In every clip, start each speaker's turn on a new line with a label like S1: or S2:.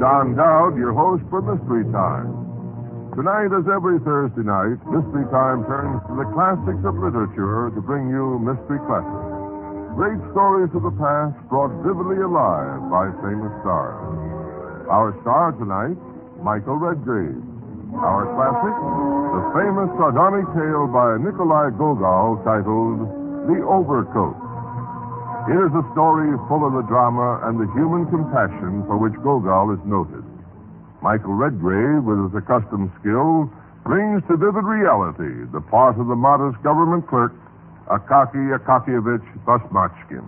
S1: Don Dowd, your host for Mystery Time. Tonight, as every Thursday night, Mystery Time turns to the classics of literature to bring you Mystery Classics. Great stories of the past brought vividly alive by famous stars. Our star tonight, Michael Redgrave. Our classic, the famous sardonic tale by Nikolai Gogol titled The Overcoat. It is a story full of the drama and the human compassion for which Gogol is noted. Michael Redgrave, with his accustomed skill, brings to vivid reality the part of the modest government clerk, Akaky Akakievich Basmachkin.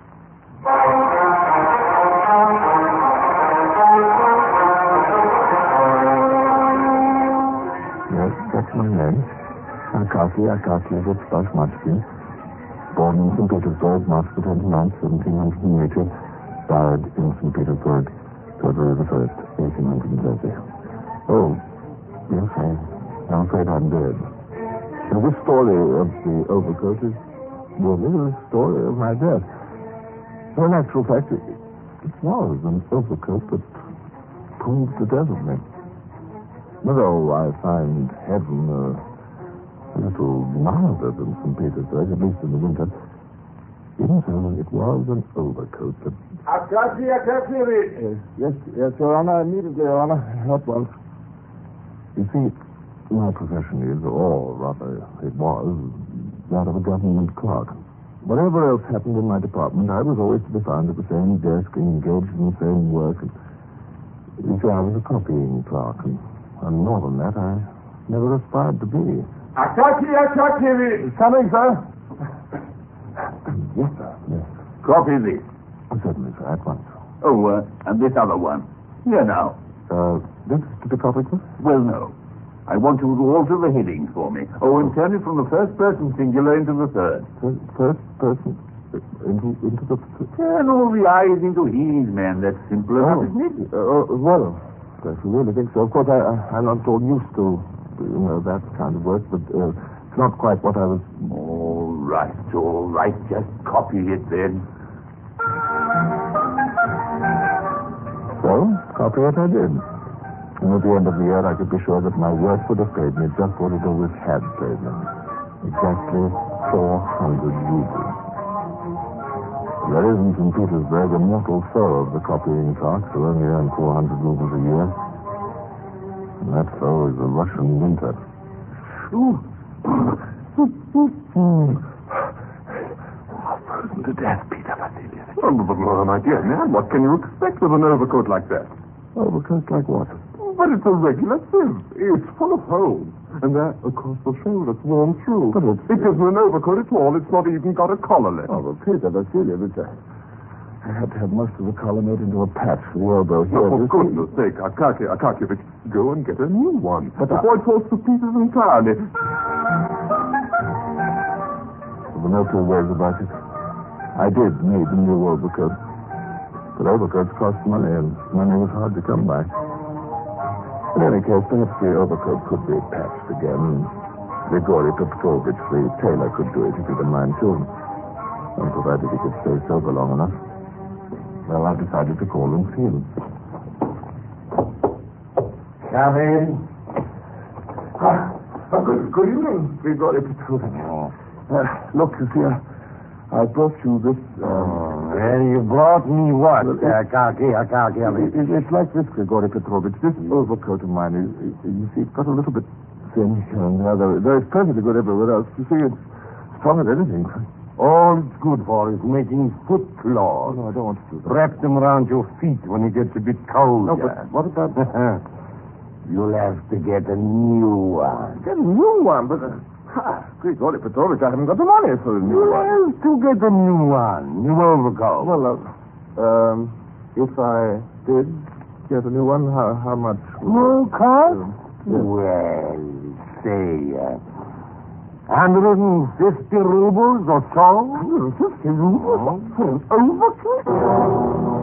S2: Yes, that's my name. Akaky Akakievich Basmachkin. Born in St. Petersburg, March the 29th, 1780. Died in St. Petersburg, February the 1st, 1830. Oh, yes, I'm afraid I'm dead. And this story of the overcoat is really the story of my death. In actual fact, it was an overcoat that proved the death of me. Although I find heaven a little milder than St. Petersburg, at least in the winter, even so, it was an overcoat that...
S3: Akaky Akakievich!
S2: Yes, Your Honor, immediately, Your Honor. At once. You see, my profession is, or rather it was, that of a government clerk. Whatever else happened in my department, I was always to be found at the same desk, engaged in the same work. And, you see, I was a copying clerk, and more than that, I never aspired to be.
S3: Akaky Akakievich!
S2: Coming, sir? Yes, sir. Yes.
S4: Copy this.
S2: Certainly, sir, at once.
S4: Oh, and this other one. Here now.
S2: This to be copied, sir?
S4: Well, no. I want you to alter the headings for me. Oh, and turn it from the first person singular into the third.
S2: First person into the...
S4: Turn all the I's into he's, man. That's simple enough, isn't it?
S2: Well, I really think so. Of course, I'm not all used to, that kind of work, but it's not quite what I was...
S4: All right. Just copy it then.
S2: So, copy it I did. And at the end of the year, I could be sure that my work would have paid me just what it always had paid me. Exactly 400 rubles. There isn't in Petersburg a mortal foe of the copying clerks who only earn 400 rubles a year. And that foe is the Russian winter.
S3: Frozen to death, Peter Vasilievich. Oh, my dear man, what can you expect with an overcoat like that?
S2: Overcoat like what?
S3: But it's a regular sieve. It's full of holes. And there, across the shoulder, it's worn through.
S2: But
S3: it isn't an overcoat at all. It's not even got a collar left.
S2: Oh, but Peter Vasilievich, I had to have most of the collar made into a patch for the elbow here.
S3: Oh, for goodness sake, Akaky Akakievich, go and get a new one.
S2: But
S3: before it falls to pieces entirely.
S2: There were no two ways about it. I did need a new overcoat. But overcoats cost money, and money was hard to come by. In any case, perhaps the overcoat could be patched again. Grigory Petrovich, the tailor, could do it if he didn't mind, too. And provided he could stay sober long enough. Well, I decided to call and see him.
S4: Come in.
S2: Good evening, Grigory Petrovich. Look, you see, I brought you this...
S4: And you brought me what, Akaky Akakievich?
S2: It's like this, Grigory Petrovich. This overcoat of mine is, you see, it's got a little bit thin here and there. Though it's perfectly good everywhere else. You see, it's strong as anything.
S4: All it's good for is making foot claws.
S2: No, I don't want to do that.
S4: Wrap them around your feet when it gets a bit cold.
S2: No, but what about...
S4: You'll have to get a new one.
S2: Get a new one? But... Grigory Petrovich, I haven't got the money for a new one.
S4: Well, to get a new one. New overcoat.
S2: Well, if I did get a new one, how much?
S4: New cost?
S2: Yes.
S4: Well, say, 150 rubles or so.
S2: 150 rubles? For an overcoat?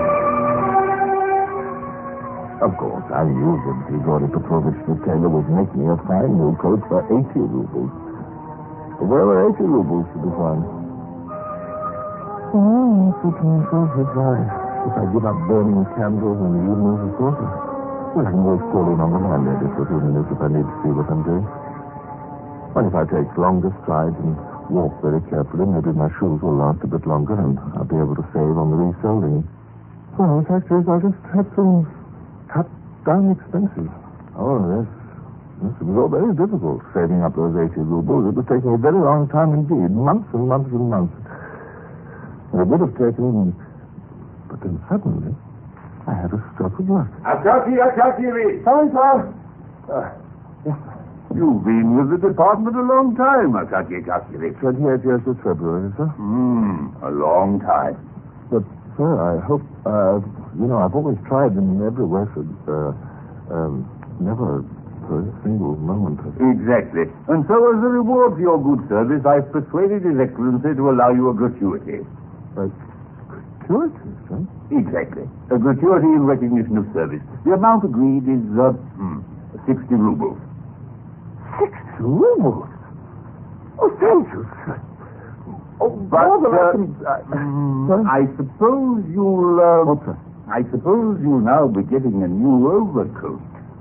S2: Of course, I knew that Grigory Petrovich, the tailor, was making a fine new coat for 80 rubles. But where were 80 rubles to be found? Oh, it was so surprised. If I give up burning candles in the evenings, of course, well, I can always call in on the landlady for a few minutes if I need to see what I'm doing. Well, if I take longer strides and walk very carefully, maybe my shoes will last a bit longer and I'll be able to save on the resoling. Well, the fact is, I'll just have to cut down expenses. Oh, yes. It was all very difficult, saving up those 80 rubles. It was taking a very long time indeed, months and months and months. And it would have taken... But then suddenly, I had a stroke of luck.
S4: Akaki,
S2: Sorry, sir. Yes,
S4: you've been with the department a long time, Akaki.
S2: 28 years this February, sir.
S4: A long time.
S2: But, sir, I hope... I've always tried in every way for... never... for a single moment.
S4: Exactly. And so as a reward for your good service, I've persuaded His Excellency to allow you a gratuity.
S2: Gratuity, sir?
S4: Exactly. A gratuity in recognition of service. The amount agreed is 60 rubles.
S2: 60 rubles? Oh, thank you, sir. Oh,
S4: but,
S2: sir?
S4: I suppose you'll...
S2: What, sir?
S4: I suppose you'll now be getting a new overcoat.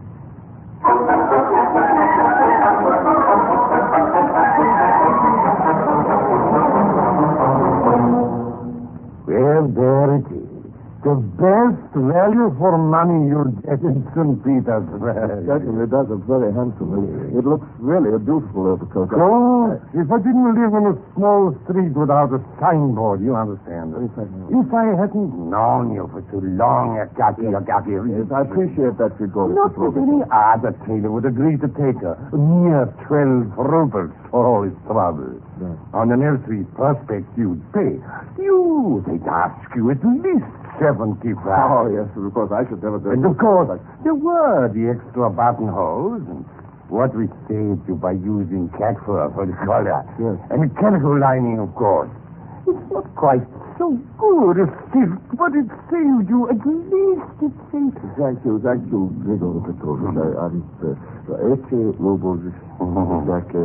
S2: Well, there it is. The best value for money you'll get in St. Petersburg. Certainly does look very handsome. It looks really a beautiful overcoat. Oh, if I didn't live in a small street without a signboard, you understand. If I hadn't known you for too long, Akaki. Yes, I appreciate that, Grigori. Not that any other tailor would agree to take a mere 12 rubles for all his trouble. Yeah. On an Elstree prospect you'd pay. They'd ask you at least 75. Oh, yes, of course, I should never do it. And of course, there were the extra buttonholes and what we saved you by using cat fur for the collar. Yes. And the calico lining, of course. It's not quite so good as silk, but it saved you. At least it saved you. Thank you, Grigori Petrovich. 80 rubles exactly.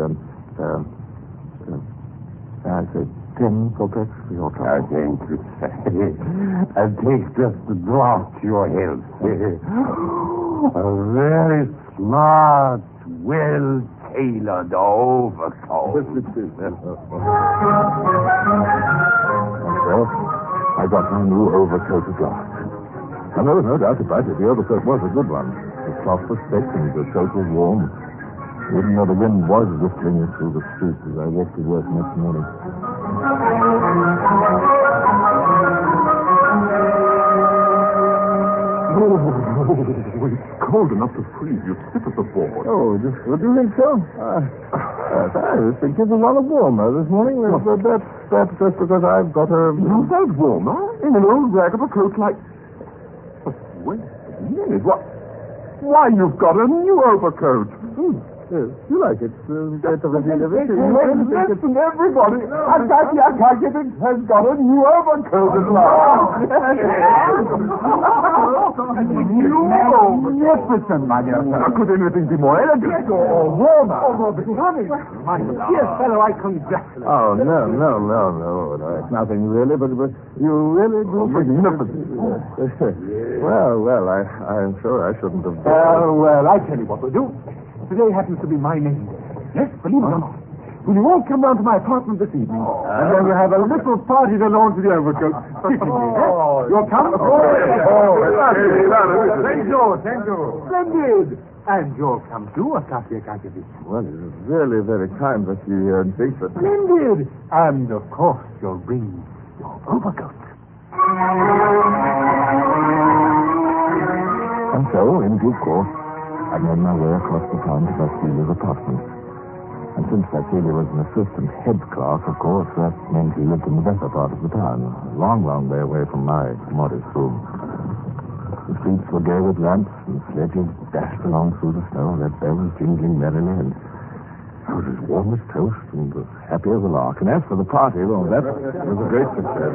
S2: I say 10 kopecks for your trouble. Thank you, sir. And take just a drop to your health. A very smart, well-tailored overcoat. So, I got my new overcoat at last. And there was no doubt about it. The overcoat was a good one. The cloth was thick and the coat was warm. Even though the wind was whistling through the streets as I walked to work next morning.
S3: Oh, it's cold enough to freeze you. Sit at the board.
S2: Oh, what do you think so? I was thinking it's a lot warmer this morning. That's just because I've got a...
S3: Is that warmer? In an old rag of a coat like... Oh, wait a minute. What? Why, you've got a new overcoat.
S2: Yes, you like it.
S3: Listen, everybody. Akaki has got a new overcoat at last. Magnificent, my dear fellow. Could anything be more elegant or warmer? Or more becoming? My dear fellow, I congratulate you.
S2: Oh, no. It's nothing really, but you really do magnificent. Well, I'm sure I shouldn't have done.
S3: Well, I tell you what we'll do. Today happens to be my name day. Yes, believe it or not. Will you all come round to my apartment this evening? And then we'll have a little party to launch the overcoat. You'll come? Thank you. Splendid. And you'll come too, Akaki Akakevich.
S2: Well, it is really very kind that you think that.
S3: Splendid. And, of course, you'll bring your overcoat.
S2: And so, in due course, I made my way across the town to Vasili's apartment. And since Vasily was an assistant head clerk, of course, that meant he lived in the better part of the town, a long, long way away from my modest room. The streets were gay with lamps, and sledges dashed along through the snow, their bells jingling merrily, and I was as warm as toast and as happy as a lark. And as for the party, well, that was a great success.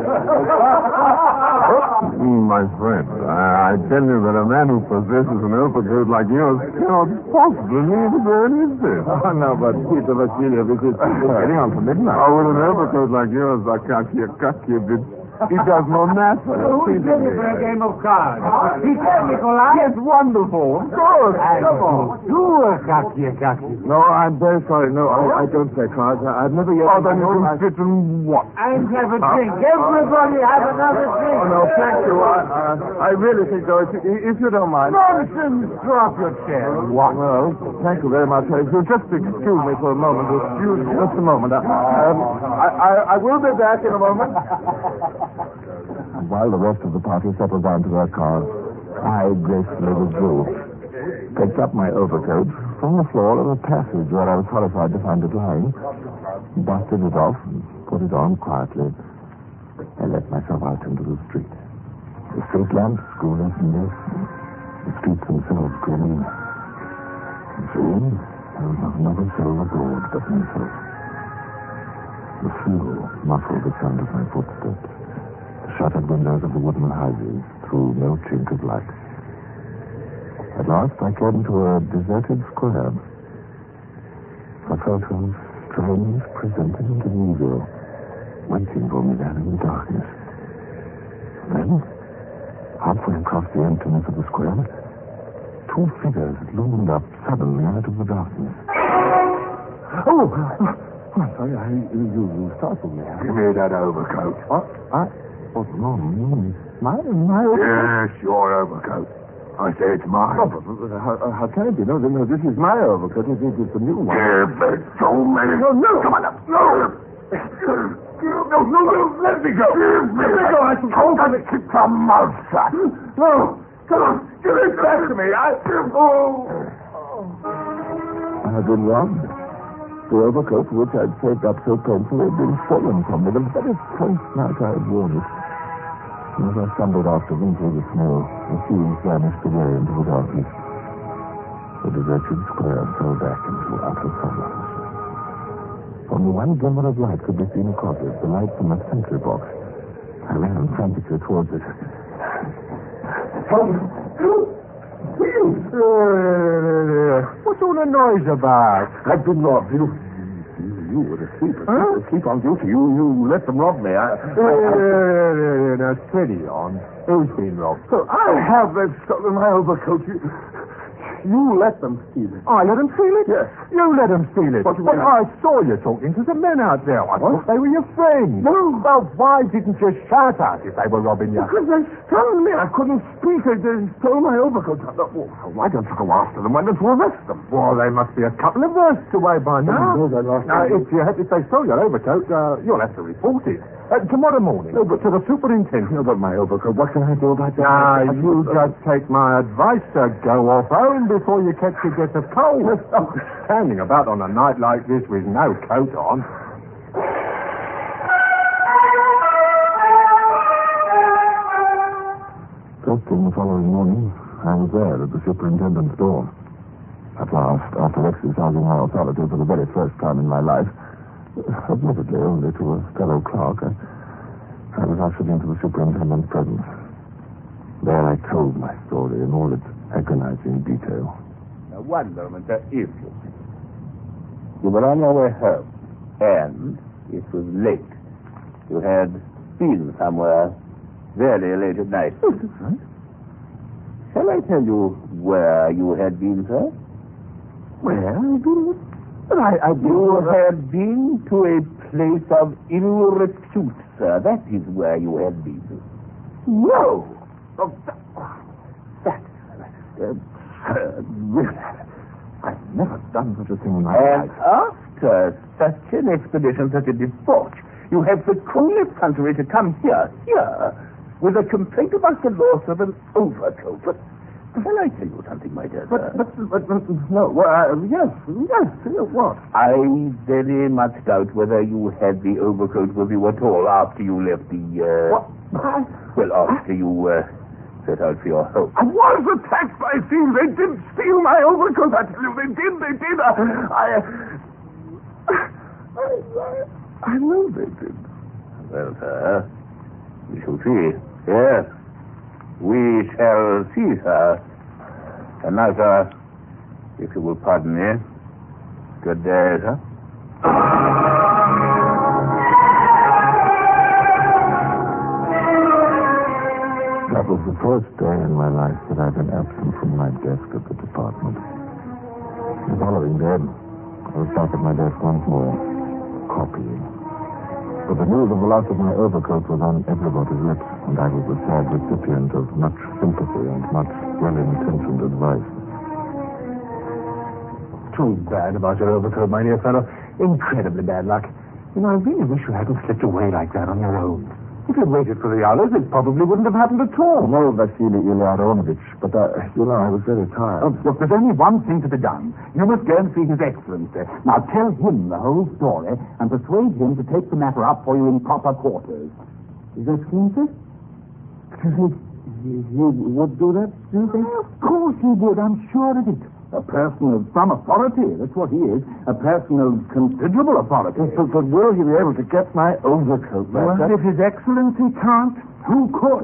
S1: My friend, I tell you that a man who possesses an overcoat like yours cannot possibly leave the very instant.
S2: Oh, no, but Peter Vasilievich, it's getting on for midnight.
S1: Oh, with an overcoat like yours, Akaki Akakevich,
S2: He does more math.
S3: Who's ready for a game of cards? He said, Nikolai.
S2: Yes, wonderful. Of course. Come on. No, I'm very sorry. No, I don't play cards. I've never yet... Oh, then you can sit and what?
S3: And have a drink. Everybody have another drink.
S2: Oh, no, thank you. I really think, though, if you don't mind...
S3: Nonsense. Drop your chair.
S2: What? Well, thank you very much. If you'll just excuse me for a moment. Just a moment. I will be back in a moment. While the rest of the party settled down to their cars, I gracefully withdrew, picked up my overcoat from the floor of a passage where I was horrified to find it lying, dusted it off, and put it on quietly, and let myself out into the street. The street lamps grew less and less. The streets themselves grew meaner. And soon, there was not another soul abroad but myself. The fuel muffled the sound of my footsteps. The shuttered windows of the wooden houses threw no chink of light. At last I came to a deserted square. I felt a strange presentiment of evil waiting for me there in the darkness. Then, halfway across the emptiness of the square, two figures loomed up suddenly out of the darkness. Oh, I'm sorry, you startled me.
S4: Give me that overcoat.
S2: What's wrong? My overcoat?
S4: Yes, your overcoat. I say it's mine.
S2: Oh, but how can it be? No, this is my overcoat. It's a new one.
S4: Yeah, but so many.
S2: No.
S4: Come on up. No, let me go. Let me go. I told you to keep your mouth shut. No, come on. Give it back to me. I
S2: had been robbed. The overcoat which I'd saved up so painfully had been stolen from me the very first night I had worn it. And as I stumbled after them through the snow, the fields vanished away into the darkness. The deserted square fell back into utter silence. Only one glimmer of light could be seen across it, the light from a sentry box. I ran frantically towards it. What's all the noise about?
S4: I've been robbed. You were asleep. Asleep on duty. You let them rob me.
S2: Now, steady on. Who's been robbed?
S4: I have. They've stolen my overcoat. You let them steal it.
S2: I let them steal it?
S4: Yes.
S2: You let them steal it?
S4: What do you
S2: But
S4: mean?
S2: I saw you talking to the men out there. I thought they were your friends.
S4: No.
S2: Well, why didn't you shout out if they were robbing you?
S4: Because they stole me. I couldn't speak. They stole my overcoat. Why don't you go after them? Why don't you arrest them?
S2: Well, they must be a couple of versts away by now.
S4: No, they're lost.
S2: Now, if they stole your overcoat, you'll have to report it. Tomorrow morning.
S4: No, but
S2: to the superintendent.
S4: No, but my overcoat. What can I do about that?
S2: Now, you just take my advice, go off home before you catch a get of cold. Standing about on a night like this with no coat on. First thing the following morning, I was there at the superintendent's door. At last, after exercising my authority for the very first time in my life, admittedly only to a fellow clerk, I was ushered into the superintendent's presence. There I told my story in all its agonizing detail.
S4: Now, one moment, if you were on your way home, and it was late. You had been somewhere very late at night. Shall I tell you where you had been, sir?
S2: Where?
S4: But you had been to a place of ill repute, sir. That is where you had been. No! Oh,
S2: Really, I've never done such a thing in my
S4: And
S2: life.
S4: after such an expedition, such a debauch, you have the cool effrontery to come here, with a complaint about the loss of an overcoat. But shall I tell you something, my dear sir?
S2: But no. Yes. What?
S4: I very much doubt whether you had the overcoat with you at all after you left the,
S2: What?
S4: Well, after you, set out for your home.
S1: I was attacked by thieves. They did steal my overcoat. I tell you, they did.
S4: I know they did. Well, sir, we shall see. Yes, we shall see, sir. And now, sir, if you will pardon me, good day, sir.
S2: That was the first day in my life that I'd been absent from my desk at the department. The following day, I was back at my desk once more, copying. But the news of the loss of my overcoat was on everybody's lips, and I was the sad recipient of much sympathy and much well-intentioned advice.
S3: Too bad about your overcoat, my dear fellow. Incredibly bad luck. You know, I really wish you hadn't slipped away like that on your own. If you'd waited for the others, it probably wouldn't have happened at all.
S2: No, Vasily Ilyarovich, but, I was very tired.
S3: Oh, look, there's only one thing to be done. You must go and see His Excellency. Now, tell him the whole story and persuade him to take the matter up for you in proper quarters. His Excellency?
S2: He would do that, do you think?
S3: Of course he would, I'm sure of it. A person of some authority, that's what he is. A person of considerable authority.
S2: But will he be able to get my overcoat back?
S3: Well, if His Excellency can't, who could?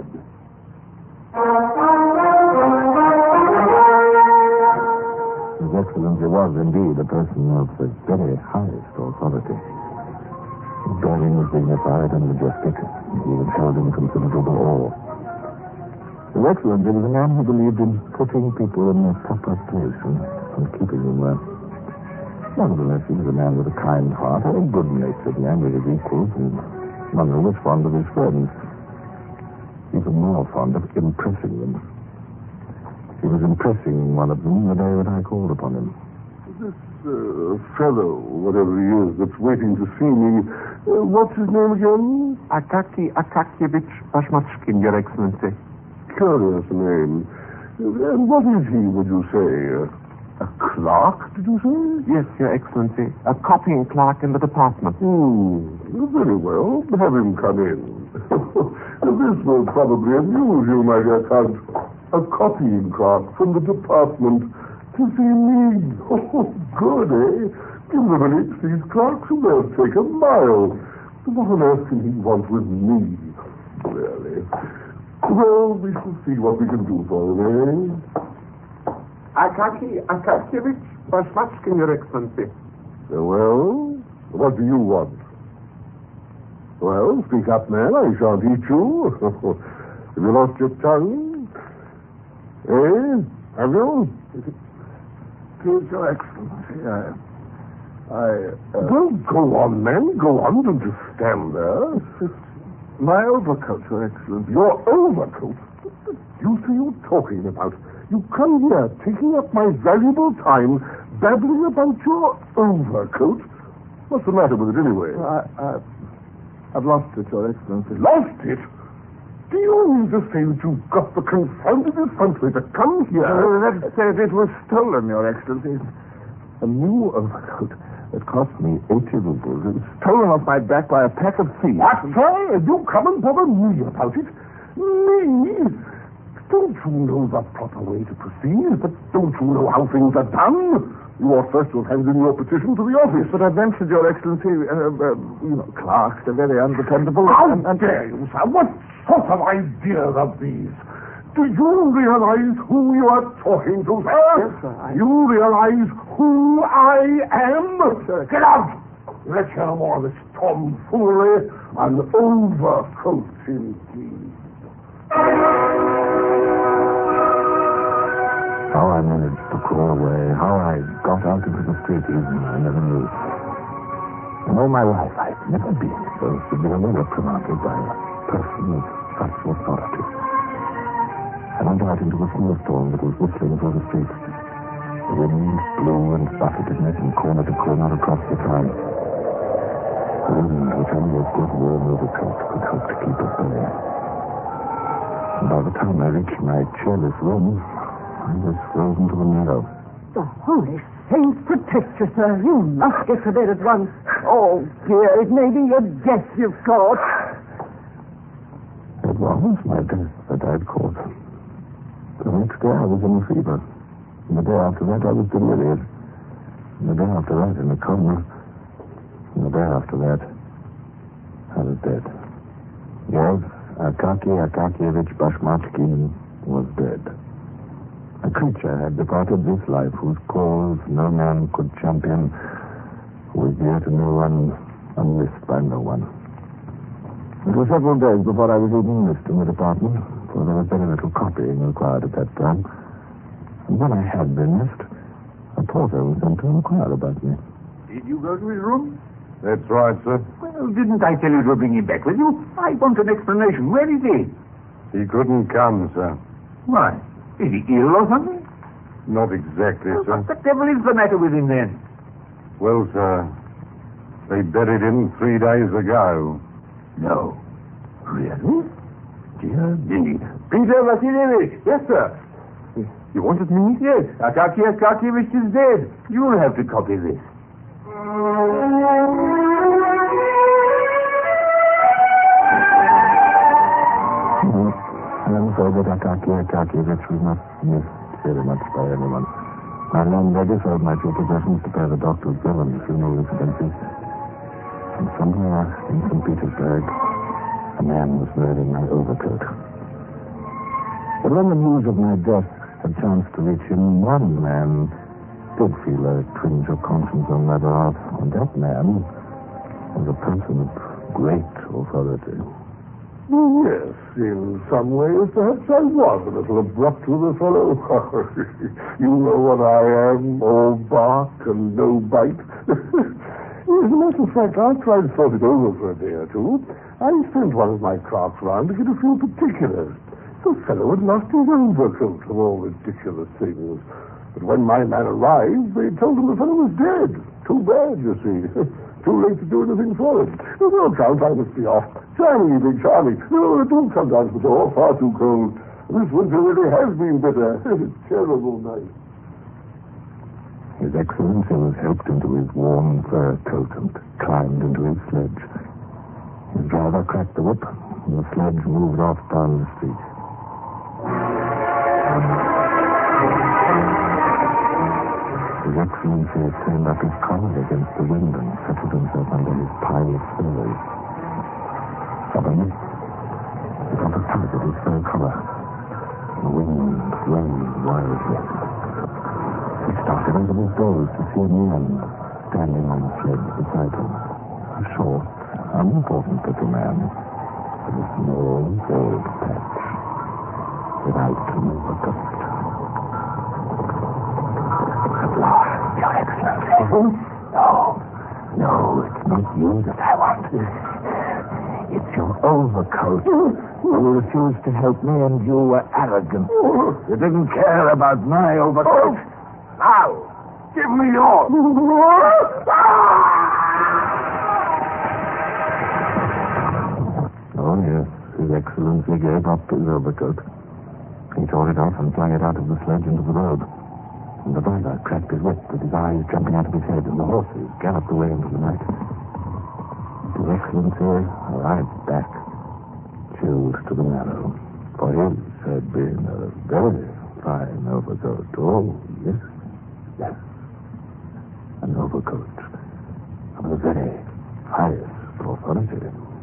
S2: His Excellency was indeed a person of the very highest authority. His bearing was dignified and majestic, and he was held in considerable awe. His Excellency was a man who believed in putting people in their proper place and keeping them there. Nevertheless, he was a man with a kind heart, a good-natured man with his equals, and one who was fond of his friends, even more fond of impressing them. He was impressing one of them the day that I called upon him.
S1: This fellow, whatever he is, that's waiting to see me, what's his name again?
S3: Akaki Akakievich Bashmatskin, Your Excellency.
S1: Curious name. And what is he, would you say? A clerk, did you say?
S3: Yes, Your Excellency. A copying clerk in the department.
S1: Very well. Have him come in. This will probably amuse you, my dear Count. A copying clerk from the department to see me. Oh, good, eh? Give them an inch, these clerks, and they'll take a mile. What on earth can he want with me? Really? Well, we shall see what we can do for him, eh?
S3: Akaki Akakievich Bashmatskin, Your Excellency.
S1: Well, what do you want? Well, speak up, man. I shan't eat you. Have you lost your tongue? Eh? Have you?
S2: Please, Your Excellency,
S1: Well, go on, man. Go on. Don't just stand there.
S2: my overcoat, Your Excellency.
S1: Your overcoat? What the deuce are you talking about? You come here taking up my valuable time babbling about your overcoat. What's the matter with it anyway?
S2: I've lost it, Your Excellency.
S1: Lost it? Do you mean to say that you've got the confounded effrontery to come here?
S2: That said, it was stolen, Your Excellency. A new overcoat that cost me 80 rubles. It was stolen off my back by a pack of thieves.
S1: What, sir? You come and bother me about it? Me? Don't you know the proper way to proceed? But don't you know how things are done? You ought first to have handed in your petition to the office.
S2: But I ventured, Your Excellency, clerks are very undependable.
S1: How dare you, sir? What sort of ideas are these? Do you realize who you are talking to, sir?
S2: Yes, sir.
S1: You realize who I am?
S2: Sir.
S1: Get out! Let's hear more of this tomfoolery and overcoat indeed.
S2: How I managed to crawl away, how I got out into the street even, I never knew. In all my life, I've never been so severely reprimanded by a person of such authority. I went out into a snowstorm that was whistling through the street. The wind blew and buffeted me from corner to corner across the town. The wind, which only a good warm overcoat could help to keep at bay. And by the time I reached my cheerless room, I was frozen to the marrow.
S5: The holy saints protect you, sir. You must get to bed at once. Oh, dear, it may be your death you've caught.
S2: It was my death that I'd caught. The next day I was in a fever. And the day after that I was delirious. And the day after that in a coma. And the day after that I was dead. Yes, Akaki Akakievich Bashmatskin was dead. A creature had departed this life whose cause no man could champion, who was dear to no one, unmissed by no one. It was several days before I was even missed in the department, for there was very little copying required at that time. And when I had been missed, a porter was sent to inquire about me.
S3: Did you go to his room?
S1: That's right, sir.
S3: Well, didn't I tell you to bring him back with you? I want an explanation. Where is he?
S1: He couldn't come, sir.
S3: Why? Is he ill or something?
S1: Not exactly, sir.
S3: What the devil is the matter with him then?
S1: Well, sir, they buried him 3 days ago.
S3: No. Really? Dear me. Peter Vasilievich. Yes, sir. You wanted me? Yes. Akaki Akakievich is dead. You'll have to copy this.
S2: I'm afraid that Akaki Akakievich was not missed very much by anyone. My landlady sold my few possessions to pay the doctor's bill and funeral expenses. And somewhere in St. Petersburg, a man was wearing my overcoat. But when the news of my death had chanced to reach him, one man did feel a twinge of conscience on my behalf, and that man was a person of great authority.
S1: Yes, in some ways, perhaps I was a little abrupt with the fellow. You know what I am, all bark and no bite. As a matter of fact, I tried to sort it over for a day or two. I sent one of my clerks round to get a few particulars. The fellow had lost his overcoat, of all ridiculous things. But when my man arrived, they told him the fellow was dead. Too bad, you see. Too late to do anything for him. No, Count, I must be off. Charming evening, charming. No, don't come down to the door. Far too cold. This winter really has been bitter. Terrible night.
S2: His Excellency was helped into his warm fur coat and climbed into his sledge. His driver cracked the whip, and the sledge moved off down the street. His Excellency turned up his collar against the wind and settled himself under his pile of furs. Suddenly, he got a tug at his fur collar. The wind rose wildly. He started out of his doors to see a man standing on the sledge beside him. A short, unimportant little man with a small, bald patch, without an overcoat. Your Excellency. No, it's not you that I want. It's your overcoat. You refused to help me, and you were arrogant. You didn't care about my overcoat.
S1: Now, give me yours.
S2: Oh, yes, His Excellency gave up his overcoat. He tore it off and flung it out of the sledge into the road. And the driver cracked his whip with his eyes jumping out of his head, and the horses galloped away into the night. His Excellency arrived back, chilled to the marrow, for his had been a very fine overcoat. Oh, yes, yes. An overcoat of the very highest authority.